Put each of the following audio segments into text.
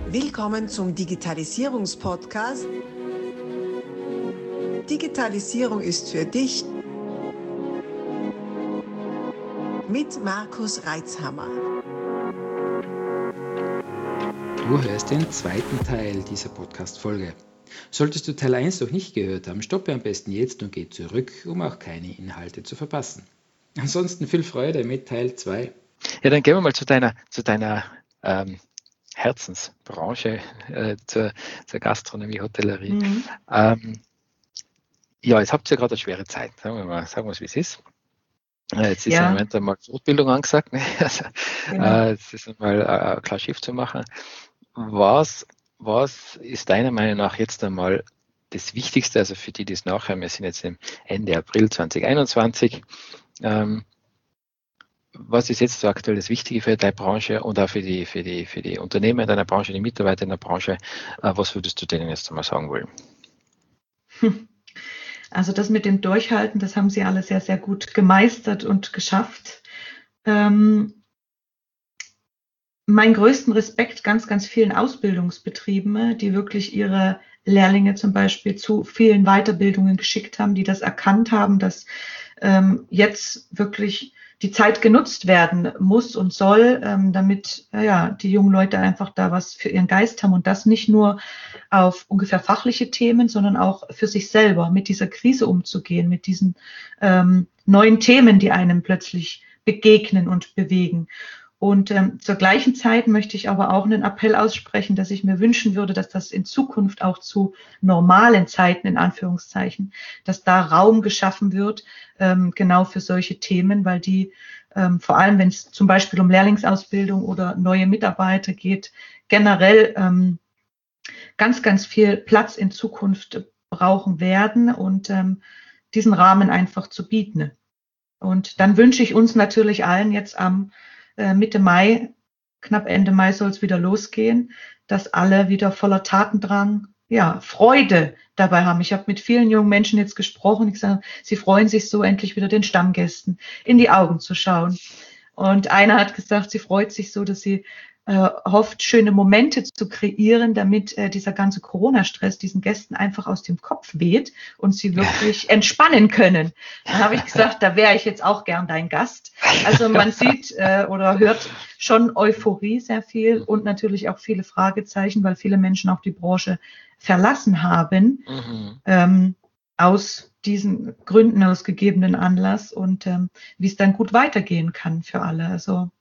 Willkommen zum Digitalisierungspodcast. Digitalisierung ist für dich mit Markus Reitzhammer. Du hörst den zweiten Teil dieser Podcast-Folge. Solltest du Teil 1 noch nicht gehört haben, stoppe am besten jetzt und geh zurück, um auch keine Inhalte zu verpassen. Ansonsten viel Freude mit Teil 2. Ja, dann gehen wir mal zu deiner Herzensbranche, zur Gastronomie, Hotellerie. Jetzt habt ihr gerade eine schwere Zeit, sagen wir es, wie es ist. Jetzt ist im Moment einmal Fortbildung angesagt, ne? Also, jetzt ist einmal klar Schiff zu machen. Was ist deiner Meinung nach jetzt einmal das Wichtigste, also für die es nachher, wir sind jetzt Ende April 2021, was ist jetzt so aktuell das Wichtige für deine Branche und auch für die Unternehmer in deiner Branche, die Mitarbeiter in der Branche? Was würdest du denen jetzt einmal sagen wollen? Also das mit dem Durchhalten, das haben sie alle sehr, sehr gut gemeistert und geschafft. Mein größten Respekt ganz, ganz vielen Ausbildungsbetrieben, die wirklich ihre Lehrlinge zum Beispiel zu vielen Weiterbildungen geschickt haben, die das erkannt haben, dass jetzt wirklich die Zeit genutzt werden muss und soll, damit die jungen Leute einfach da was für ihren Geist haben und das nicht nur auf ungefähr fachliche Themen, sondern auch für sich selber, mit dieser Krise umzugehen, mit diesen neuen Themen, die einem plötzlich begegnen und bewegen. Und zur gleichen Zeit möchte ich aber auch einen Appell aussprechen, dass ich mir wünschen würde, dass das in Zukunft auch zu normalen Zeiten, in Anführungszeichen, dass da Raum geschaffen wird, genau für solche Themen, weil die, vor allem wenn es zum Beispiel um Lehrlingsausbildung oder neue Mitarbeiter geht, generell ganz, ganz viel Platz in Zukunft brauchen werden und diesen Rahmen einfach zu bieten. Und dann wünsche ich uns natürlich allen jetzt am Mitte Mai, knapp Ende Mai soll es wieder losgehen, dass alle wieder voller Tatendrang, Freude dabei haben. Ich habe mit vielen jungen Menschen jetzt gesprochen. Ich sage, sie freuen sich so, endlich wieder den Stammgästen in die Augen zu schauen. Und einer hat gesagt, sie freut sich so, dass sie hofft, schöne Momente zu kreieren, damit dieser ganze Corona-Stress diesen Gästen einfach aus dem Kopf weht und sie wirklich entspannen können. Dann habe ich gesagt, da wäre ich jetzt auch gern dein Gast. Also man sieht oder hört schon Euphorie sehr viel und natürlich auch viele Fragezeichen, weil viele Menschen auch die Branche verlassen haben, aus diesen Gründen, aus gegebenen Anlass und wie es dann gut weitergehen kann für alle. Also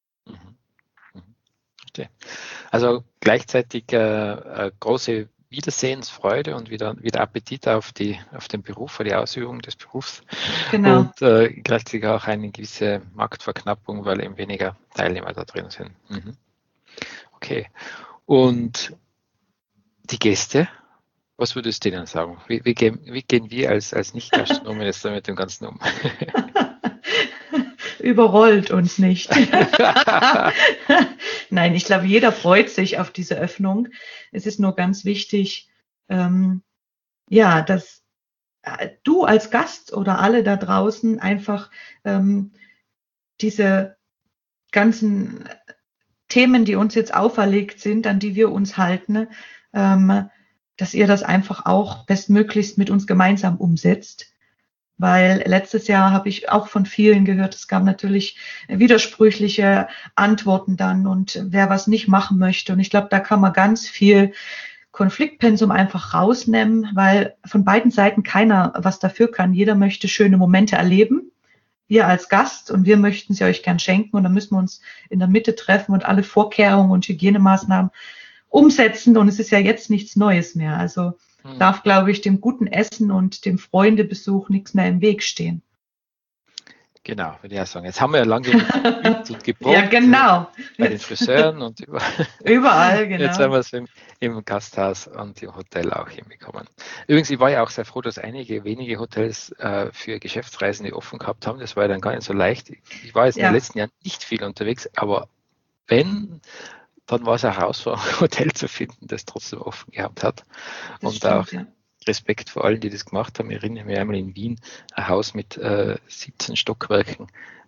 Also gleichzeitig große Wiedersehensfreude und wieder Appetit auf den Beruf, auf die Ausübung des Berufs. Genau. Und gleichzeitig auch eine gewisse Marktverknappung, weil eben weniger Teilnehmer da drin sind. Okay. Und die Gäste, was würdest du denen sagen? Wie gehen wir als Nicht-Gastronomen jetzt mit dem Ganzen um? Überrollt uns nicht. Nein, ich glaube, jeder freut sich auf diese Öffnung. Es ist nur ganz wichtig, dass du als Gast oder alle da draußen einfach diese ganzen Themen, die uns jetzt auferlegt sind, an die wir uns halten, dass ihr das einfach auch bestmöglichst mit uns gemeinsam umsetzt. Weil letztes Jahr habe ich auch von vielen gehört, es gab natürlich widersprüchliche Antworten dann und wer was nicht machen möchte. Und ich glaube, da kann man ganz viel Konfliktpensum einfach rausnehmen, weil von beiden Seiten keiner was dafür kann. Jeder möchte schöne Momente erleben, ihr als Gast, und wir möchten sie euch gern schenken. Und dann müssen wir uns in der Mitte treffen und alle Vorkehrungen und Hygienemaßnahmen umsetzen. Und es ist ja jetzt nichts Neues mehr. Also darf, glaube ich, dem guten Essen und dem Freundebesuch nichts mehr im Weg stehen. Genau, würde ich auch sagen. Jetzt haben wir ja lange geübt und geprobt. Ja, genau. Bei den Friseuren und überall, genau. Jetzt haben wir es im Gasthaus und im Hotel auch hinbekommen. Übrigens, ich war ja auch sehr froh, dass einige wenige Hotels für Geschäftsreisende offen gehabt haben. Das war ja dann gar nicht so leicht. Ich war jetzt in den letzten Jahren nicht viel unterwegs, aber dann war es eine Herausforderung, ein Hotel zu finden, das trotzdem offen gehabt hat. Das und stimmt, auch Respekt vor allen, die das gemacht haben. Ich erinnere mich einmal in Wien, ein Haus mit 17 Stockwerken,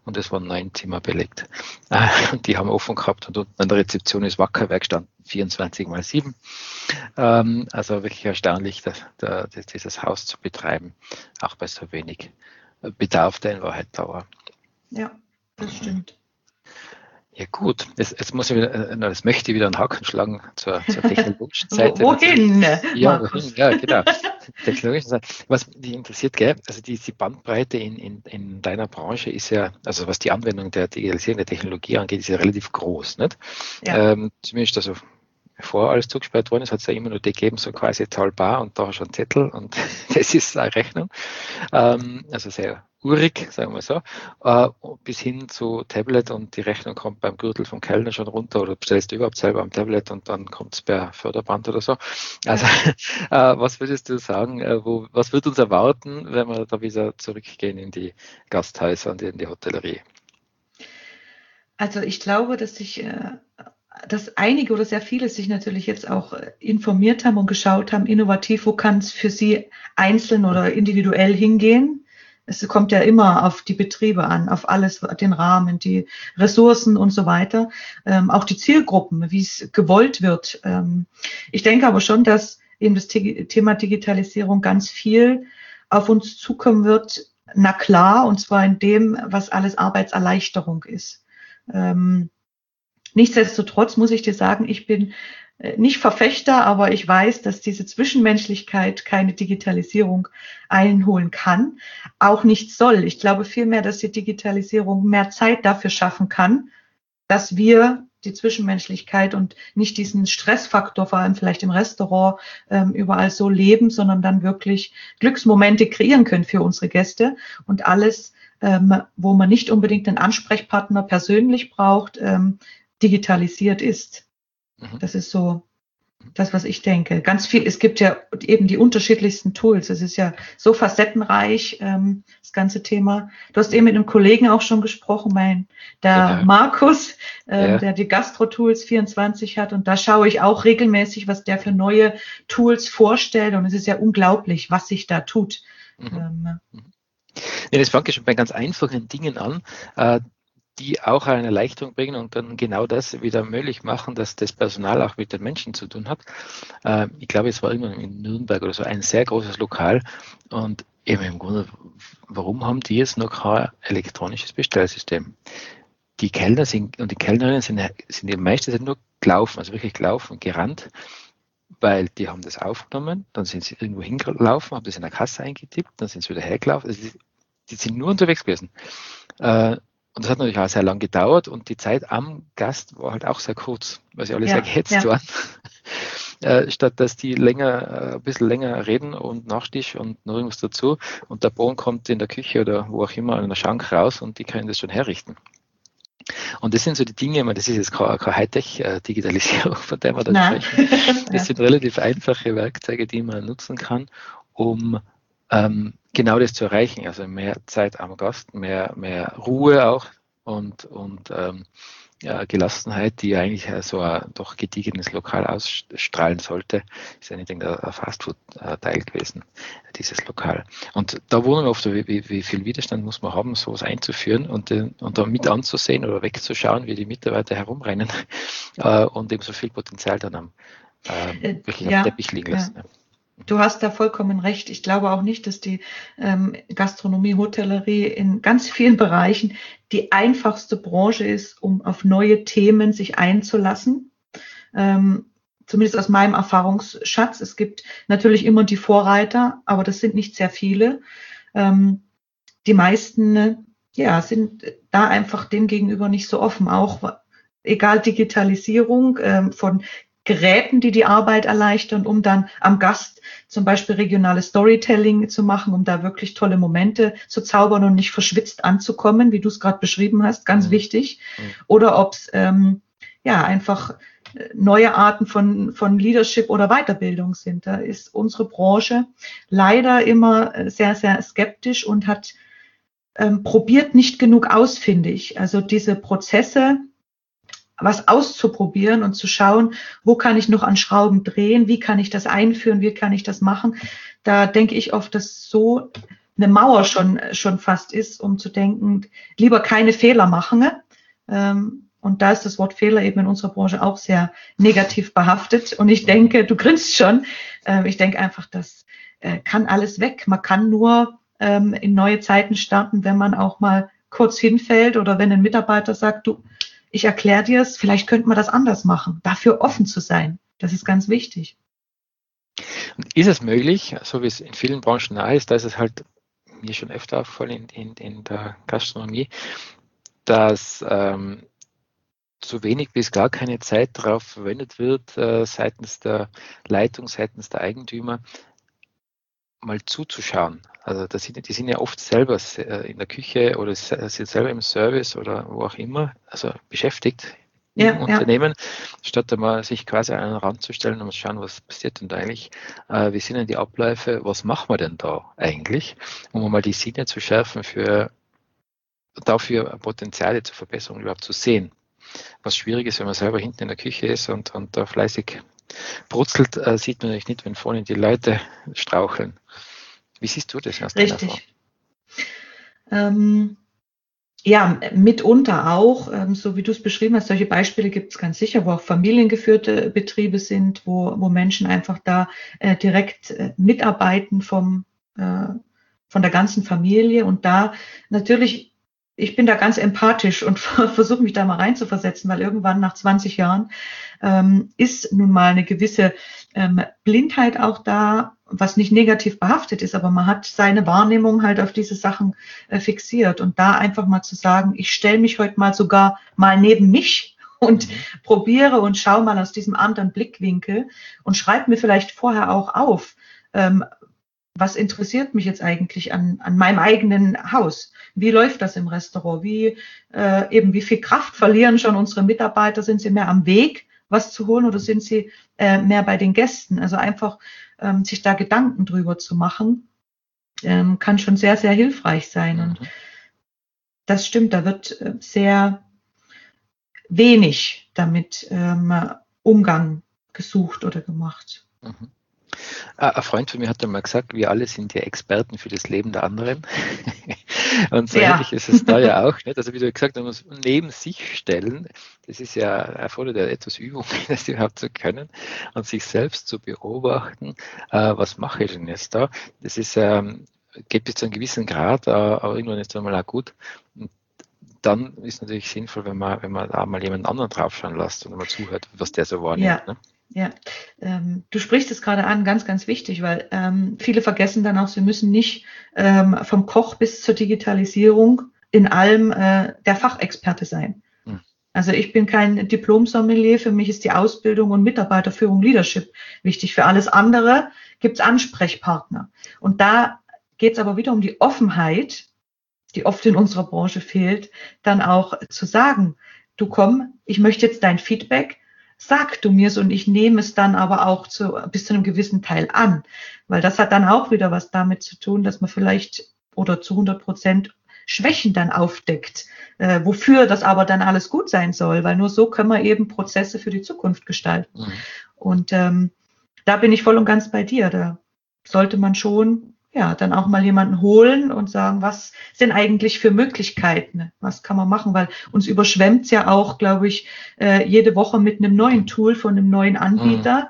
und es waren 9 Zimmer belegt. Und die haben offen gehabt und unten an der Rezeption ist Wackerwerk gestanden, 24x7. Also wirklich erstaunlich, dieses Haus zu betreiben, auch bei so wenig Bedarf, der in Wahrheit da war. Ja, das stimmt. Ja gut, jetzt möchte ich wieder einen Haken schlagen zur technologischen Seite. Wohin? Ja, wohin? Ja, genau. Technologischen Seite. Was mich interessiert, gell? Also diese Bandbreite in deiner Branche ist ja, also was die Anwendung der Digitalisierung der Technologie angeht, ist ja relativ groß, nicht? Ja. Zumindest also bevor alles zugesperrt worden ist, hat es ja immer nur die gegeben, so quasi zahlbar und da schon Zettel und das ist eine Rechnung. Also sehr urig, sagen wir so, bis hin zu Tablet und die Rechnung kommt beim Gürtel vom Kellner schon runter oder bestellst du überhaupt selber am Tablet und dann kommt es per Förderband oder so. Also was würdest du sagen, was wird uns erwarten, wenn wir da wieder zurückgehen in die Gasthäuser und in die Hotellerie? Also ich glaube, dass einige oder sehr viele sich natürlich jetzt auch informiert haben und geschaut haben, innovativ, wo kann es für sie einzeln oder individuell hingehen. Es kommt ja immer auf die Betriebe an, auf alles, den Rahmen, die Ressourcen und so weiter, auch die Zielgruppen, wie es gewollt wird. Ich denke aber schon, dass eben das Thema Digitalisierung ganz viel auf uns zukommen wird, na klar, und zwar in dem, was alles Arbeitserleichterung ist. Nichtsdestotrotz muss ich dir sagen, ich bin nicht Verfechter, aber ich weiß, dass diese Zwischenmenschlichkeit keine Digitalisierung einholen kann, auch nicht soll. Ich glaube vielmehr, dass die Digitalisierung mehr Zeit dafür schaffen kann, dass wir die Zwischenmenschlichkeit und nicht diesen Stressfaktor, vor allem vielleicht im Restaurant, überall so leben, sondern dann wirklich Glücksmomente kreieren können für unsere Gäste und alles, wo man nicht unbedingt einen Ansprechpartner persönlich braucht, digitalisiert ist. Das ist so das, was ich denke. Ganz viel, es gibt ja eben die unterschiedlichsten Tools. Es ist ja so facettenreich, das ganze Thema. Du hast eben mit einem Kollegen auch schon gesprochen, der Markus, der die Gastro-Tools 24 hat. Und da schaue ich auch regelmäßig, was der für neue Tools vorstellt. Und es ist ja unglaublich, was sich da tut. Das fängt ja schon bei ganz einfachen Dingen an, die auch eine Erleichterung bringen und dann genau das wieder möglich machen, dass das Personal auch mit den Menschen zu tun hat. Ich glaube, es war irgendwann in Nürnberg oder so ein sehr großes Lokal und eben im Grunde, warum haben die jetzt noch kein elektronisches Bestellsystem? Die Kellner und die Kellnerinnen sind die meiste Zeit nur gelaufen, also wirklich gelaufen, gerannt, weil die haben das aufgenommen, dann sind sie irgendwo hingelaufen, haben das in der Kasse eingetippt, dann sind sie wieder hergelaufen. Also die sind nur unterwegs gewesen. Und das hat natürlich auch sehr lang gedauert und die Zeit am Gast war halt auch sehr kurz, weil sie alle sehr gehetzt waren. Statt dass die ein bisschen länger reden und Nachtisch und noch irgendwas dazu und der Bohnen kommt in der Küche oder wo auch immer in der Schrank raus und die können das schon herrichten. Und das sind so die Dinge, das ist jetzt keine Hightech-Digitalisierung, von der wir da sprechen. Das sind relativ einfache Werkzeuge, die man nutzen kann, um genau das zu erreichen, also mehr Zeit am Gast, mehr Ruhe auch und Gelassenheit, die eigentlich so ein doch gediegenes Lokal ausstrahlen sollte, ist ja nicht der Fastfood-Teil gewesen, dieses Lokal. Und da wundern wir oft, wie viel Widerstand muss man haben, sowas einzuführen und da mit anzusehen oder wegzuschauen, wie die Mitarbeiter herumrennen und eben so viel Potenzial dann am wirklich am Teppich liegen lassen. Ja. Du hast da vollkommen recht. Ich glaube auch nicht, dass die Gastronomie, Hotellerie in ganz vielen Bereichen die einfachste Branche ist, um auf neue Themen sich einzulassen. Zumindest aus meinem Erfahrungsschatz. Es gibt natürlich immer die Vorreiter, aber das sind nicht sehr viele. Die meisten sind da einfach dem gegenüber nicht so offen. Auch egal Digitalisierung von Geräten, die Arbeit erleichtern, um dann am Gast zum Beispiel regionales Storytelling zu machen, um da wirklich tolle Momente zu zaubern und nicht verschwitzt anzukommen, wie du es gerade beschrieben hast, ganz wichtig. Oder ob es einfach neue Arten von Leadership oder Weiterbildung sind. Da ist unsere Branche leider immer sehr, sehr skeptisch und hat probiert nicht genug aus, finde ich. Also diese Prozesse, was auszuprobieren und zu schauen, wo kann ich noch an Schrauben drehen, wie kann ich das einführen, wie kann ich das machen. Da denke ich oft, dass so eine Mauer schon fast ist, um zu denken, lieber keine Fehler machen. Und da ist das Wort Fehler eben in unserer Branche auch sehr negativ behaftet. Und ich denke, du grinst schon, ich denke einfach, das kann alles weg. Man kann nur in neue Zeiten starten, wenn man auch mal kurz hinfällt oder wenn ein Mitarbeiter sagt, du, ich erkläre dir es, vielleicht könnte man das anders machen. Dafür offen zu sein, das ist ganz wichtig. Und ist es möglich, so wie es in vielen Branchen nahe ist, da ist es halt mir schon öfter aufgefallen in der Gastronomie, dass so wenig bis gar keine Zeit darauf verwendet wird, seitens der Leitung, seitens der Eigentümer, mal zuzuschauen. Also die sind ja oft selber in der Küche oder sind selber im Service oder wo auch immer, also beschäftigt im Unternehmen, statt einmal sich quasi an den Rand zu stellen und zu schauen, was passiert denn da eigentlich, wie sind denn die Abläufe, was machen wir denn da eigentlich, um mal die Sinne zu schärfen, dafür Potenziale zur Verbesserung überhaupt zu sehen. Was schwierig ist, wenn man selber hinten in der Küche ist und da fleißig brutzelt, sieht man natürlich nicht, wenn vorne die Leute straucheln. Wie siehst du das aus deiner Erfahrung? Ja, mitunter auch, so wie du es beschrieben hast, solche Beispiele gibt es ganz sicher, wo auch familiengeführte Betriebe sind, wo Menschen einfach da direkt mitarbeiten von der ganzen Familie und da natürlich, ich bin da ganz empathisch und versuche mich da mal reinzuversetzen, weil irgendwann nach 20 Jahren ist nun mal eine gewisse Blindheit auch da, was nicht negativ behaftet ist, aber man hat seine Wahrnehmung halt auf diese Sachen fixiert und da einfach mal zu sagen, ich stelle mich heute mal sogar mal neben mich und probiere und schaue mal aus diesem anderen Blickwinkel und schreibe mir vielleicht vorher auch auf, was interessiert mich jetzt eigentlich an meinem eigenen Haus? Wie läuft das im Restaurant? Wie viel Kraft verlieren schon unsere Mitarbeiter? Sind sie mehr am Weg, was zu holen oder sind sie mehr bei den Gästen? Also einfach sich da Gedanken drüber zu machen, kann schon sehr, sehr hilfreich sein. Und das stimmt, da wird sehr wenig damit Umgang gesucht oder gemacht. Ein Freund von mir hat einmal gesagt, wir alle sind ja Experten für das Leben der anderen. Und so ähnlich ist es da ja auch. Nicht? Also wie du gesagt hast, man muss neben sich stellen. Das ist ja erfordert ja etwas Übung, das überhaupt zu können und sich selbst zu beobachten. Was mache ich denn jetzt da? Das ist geht bis zu einem gewissen Grad, aber irgendwann ist es einmal auch gut. Und dann ist es natürlich sinnvoll, wenn man da mal jemand anderen draufschauen lässt und mal zuhört, was der so wahrnimmt. Ja. Ne? Ja, du sprichst es gerade an, ganz, ganz wichtig, weil viele vergessen dann auch, sie müssen nicht vom Koch bis zur Digitalisierung in allem der Fachexperte sein. Also ich bin kein Diplom-Sommelier, für mich ist die Ausbildung und Mitarbeiterführung Leadership wichtig. Für alles andere gibt es Ansprechpartner. Und da geht es aber wieder um die Offenheit, die oft in unserer Branche fehlt, dann auch zu sagen, du komm, ich möchte jetzt dein Feedback, sag du mir's und ich nehme es dann aber auch bis zu einem gewissen Teil an. Weil das hat dann auch wieder was damit zu tun, dass man vielleicht oder zu 100% Schwächen dann aufdeckt, wofür das aber dann alles gut sein soll, weil nur so können wir eben Prozesse für die Zukunft gestalten. Und da bin ich voll und ganz bei dir. Da sollte man schon dann auch mal jemanden holen und sagen, was sind eigentlich für Möglichkeiten? Was kann man machen? Weil uns überschwemmt es ja auch, glaube ich, jede Woche mit einem neuen Tool von einem neuen Anbieter.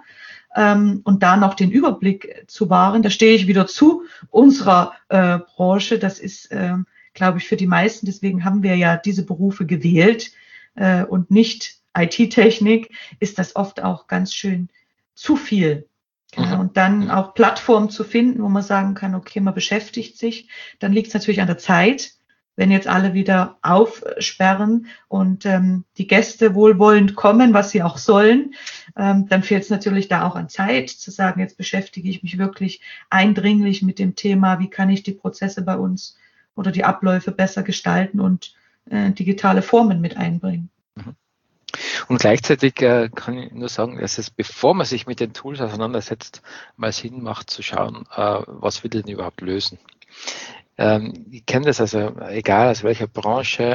Und da noch den Überblick zu wahren, da stehe ich wieder zu unserer Branche. Das ist, glaube ich, für die meisten, deswegen haben wir ja diese Berufe gewählt und nicht IT-Technik, ist das oft auch ganz schön zu viel. Und dann auch Plattformen zu finden, wo man sagen kann, okay, man beschäftigt sich, dann liegt es natürlich an der Zeit, wenn jetzt alle wieder aufsperren und die Gäste wohlwollend kommen, was sie auch sollen, dann fehlt es natürlich da auch an Zeit, zu sagen, jetzt beschäftige ich mich wirklich eindringlich mit dem Thema, wie kann ich die Prozesse bei uns oder die Abläufe besser gestalten und digitale Formen mit einbringen. Und gleichzeitig kann ich nur sagen, dass es, bevor man sich mit den Tools auseinandersetzt, mal Sinn macht zu schauen, was will denn überhaupt lösen. Ich kenne das also, egal aus welcher Branche,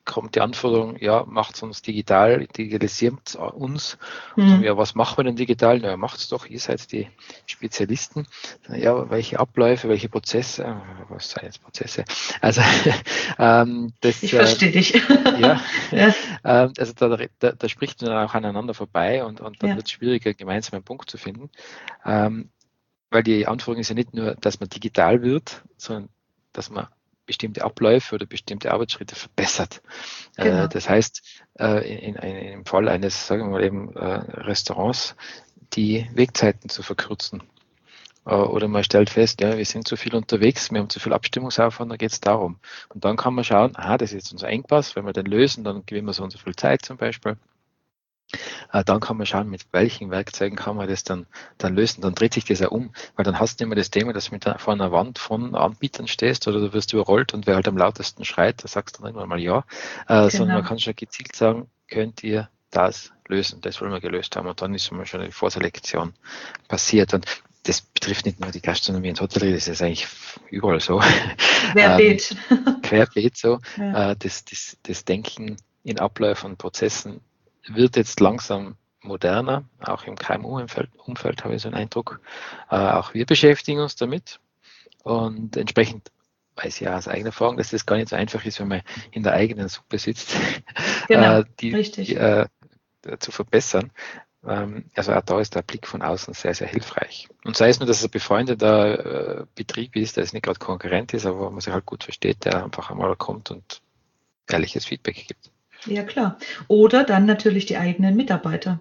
kommt die Anforderung, ja, macht es uns digital, digitalisiert uns. Und ja, was machen wir denn digital? Na, macht es doch, ihr seid die Spezialisten. Ja, welche Abläufe, welche Prozesse, was sind jetzt Prozesse? Also, ich verstehe dich. Ja, also da spricht man dann auch aneinander vorbei und dann wird es schwieriger, gemeinsam einen Punkt zu finden. Weil die Anforderung ist ja nicht nur, dass man digital wird, sondern dass man bestimmte Abläufe oder bestimmte Arbeitsschritte verbessert. Genau. Das heißt, im Fall eines, sagen wir mal eben, Restaurants, die Wegzeiten zu verkürzen. Oder man stellt fest, ja, wir sind zu viel unterwegs, wir haben zu viel Abstimmungsaufwand, dann geht es darum. Und dann kann man schauen, das ist jetzt unser Engpass, wenn wir den lösen, dann gewinnen wir so und so viel Zeit zum Beispiel. Dann kann man schauen, mit welchen Werkzeugen kann man das dann lösen. Dann dreht sich das ja um, weil dann hast du immer das Thema, dass du vor einer Wand von Anbietern stehst oder du wirst überrollt und wer halt am lautesten schreit, da sagst du dann irgendwann mal ja. Sondern man kann schon gezielt sagen, könnt ihr das lösen? Das wollen wir gelöst haben und dann ist schon eine Vorselektion passiert. Und das betrifft nicht nur die Gastronomie und Hotellerie, das ist eigentlich überall so. Querbeet. Querbeet so. Ja. Das Denken in Abläufen und Prozessen wird jetzt langsam moderner, auch im KMU-Umfeld habe ich so einen Eindruck. Auch wir beschäftigen uns damit und entsprechend weiß ich ja aus eigener Erfahrung, dass das gar nicht so einfach ist, wenn man in der eigenen Suppe sitzt, genau, die zu verbessern. Also auch da ist der Blick von außen sehr, sehr hilfreich. Und sei es nur, dass es ein befreundeter Betrieb ist, der jetzt nicht gerade Konkurrent ist, aber wo man sich halt gut versteht, der einfach einmal kommt und ehrliches Feedback gibt. Ja, klar. Oder dann natürlich die eigenen Mitarbeiter.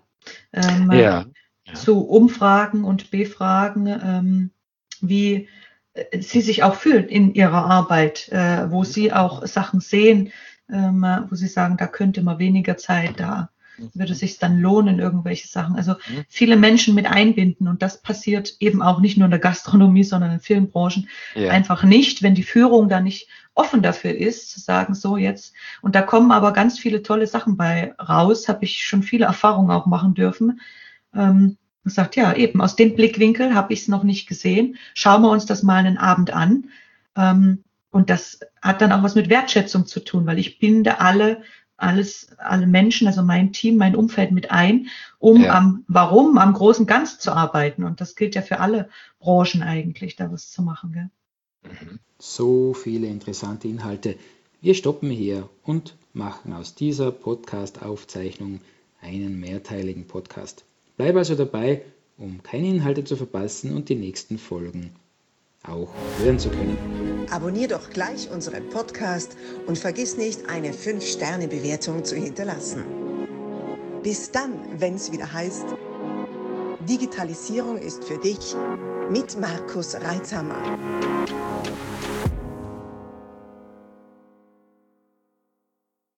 Zu umfragen und befragen, wie sie sich auch fühlen in ihrer Arbeit, wo sie auch Sachen sehen, wo sie sagen, da könnte man weniger Zeit, da würde es sich dann lohnen, irgendwelche Sachen. Also viele Menschen mit einbinden und das passiert eben auch nicht nur in der Gastronomie, sondern in vielen Branchen einfach nicht, wenn die Führung da nicht offen dafür ist, zu sagen, so jetzt, und da kommen aber ganz viele tolle Sachen bei raus, habe ich schon viele Erfahrungen auch machen dürfen. Und sagt, ja, eben, aus dem Blickwinkel habe ich es noch nicht gesehen, schauen wir uns das mal einen Abend an. Und das hat dann auch was mit Wertschätzung zu tun, weil ich binde alle Menschen, also mein Team, mein Umfeld mit ein, um am großen Ganzen zu arbeiten. Und das gilt ja für alle Branchen eigentlich, da was zu machen. Gell? So viele interessante Inhalte. Wir stoppen hier und machen aus dieser Podcast-Aufzeichnung einen mehrteiligen Podcast. Bleib also dabei, um keine Inhalte zu verpassen und die nächsten Folgen auch hören zu können. Abonnier doch gleich unseren Podcast und vergiss nicht, eine 5-Sterne-Bewertung zu hinterlassen. Bis dann, wenn es wieder heißt, Digitalisierung ist für dich mit Markus Reitzhammer.